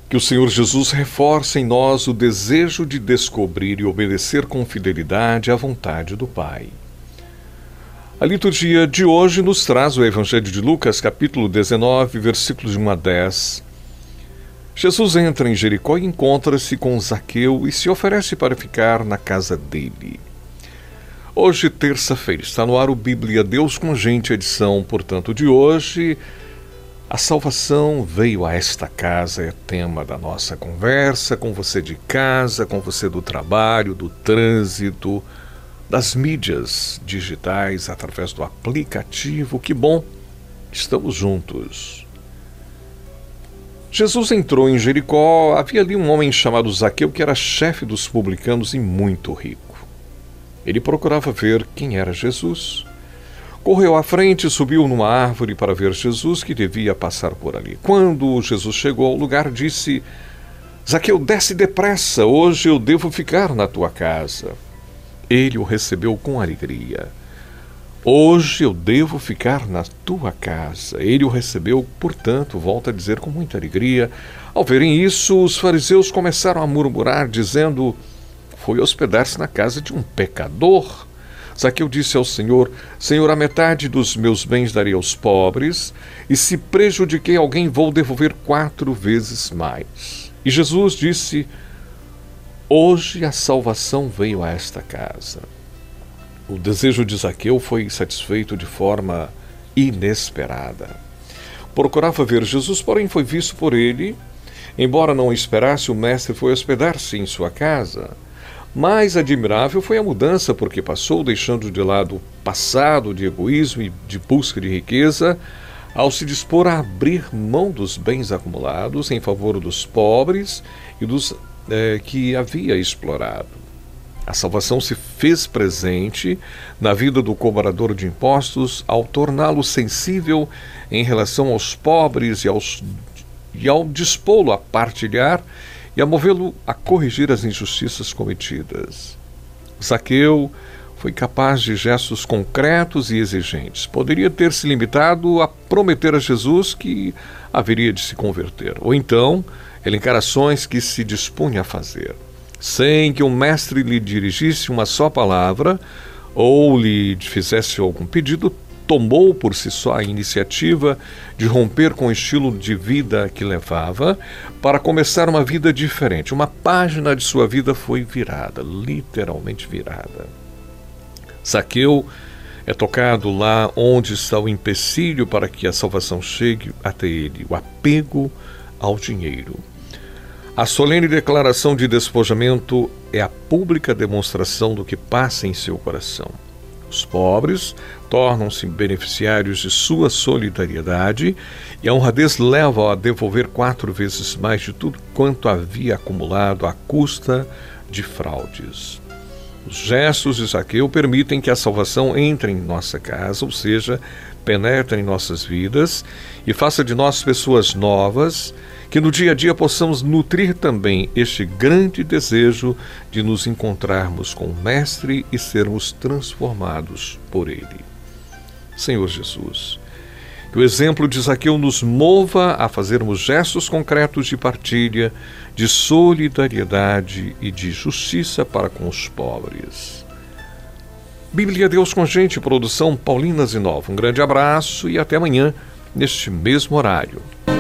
Que o Senhor Jesus reforce em nós o desejo de descobrir e obedecer com fidelidade à vontade do Pai. A liturgia de hoje nos traz o Evangelho de Lucas, capítulo 19, versículos de 1 a 10. Jesus entra em Jericó e encontra-se com Zaqueu e se oferece para ficar na casa dele. Hoje, terça-feira, está no ar o Bíblia Deus com Gente, edição, portanto, de hoje. A salvação veio a esta casa, é tema da nossa conversa, com você de casa, com você do trabalho, do trânsito, das mídias digitais, através do aplicativo. Que bom, estamos juntos. Jesus entrou em Jericó. Havia ali um homem chamado Zaqueu que era chefe dos publicanos e muito rico. Ele procurava ver quem era Jesus. Correu à frente e subiu numa árvore para ver Jesus, que devia passar por ali. Quando Jesus chegou ao lugar, disse: Zaqueu, desce depressa, hoje eu devo ficar na tua casa. Ele o recebeu com alegria. Hoje eu devo ficar na tua casa. Ele o recebeu, portanto, volta a dizer, com muita alegria. Ao verem isso, os fariseus começaram a murmurar, dizendo: foi hospedar-se na casa de um pecador. Zaqueu disse ao Senhor: Senhor, a metade dos meus bens darei aos pobres, e se prejudiquei alguém, vou devolver 4 vezes mais. E Jesus disse: hoje a salvação veio a esta casa. O desejo de Zaqueu foi satisfeito de forma inesperada. Procurava ver Jesus, porém foi visto por ele. Embora não o esperasse, o mestre foi hospedar-se em sua casa. Mais admirável foi a mudança, porque passou deixando de lado o passado de egoísmo e de busca de riqueza, ao se dispor a abrir mão dos bens acumulados em favor dos pobres e dos que havia explorado. A salvação se fez presente na vida do cobrador de impostos ao torná-lo sensível em relação aos pobres e ao dispô-lo a partilhar e a movê-lo a corrigir as injustiças cometidas. Zaqueu foi capaz de gestos concretos e exigentes. Poderia ter se limitado a prometer a Jesus que haveria de se converter, ou então elencar ações que se dispunha a fazer. Sem que o mestre lhe dirigisse uma só palavra ou lhe fizesse algum pedido, tomou por si só a iniciativa de romper com o estilo de vida que levava para começar uma vida diferente. Uma página de sua vida foi virada, literalmente virada. Zaqueu é tocado lá onde está o empecilho para que a salvação chegue até ele, o apego ao dinheiro. A solene declaração de despojamento é a pública demonstração do que passa em seu coração. Os pobres tornam-se beneficiários de sua solidariedade e a honradez leva-o a devolver 4 vezes mais de tudo quanto havia acumulado à custa de fraudes. Os gestos de Zaqueu permitem que a salvação entre em nossa casa, ou seja, penetre em nossas vidas e faça de nós pessoas novas, que no dia a dia possamos nutrir também este grande desejo de nos encontrarmos com o Mestre e sermos transformados por Ele. Senhor Jesus, que o exemplo de Zaqueu nos mova a fazermos gestos concretos de partilha, de solidariedade e de justiça para com os pobres. Bíblia Deus com Gente, produção Paulina Zinov. Um grande abraço e até amanhã, neste mesmo horário.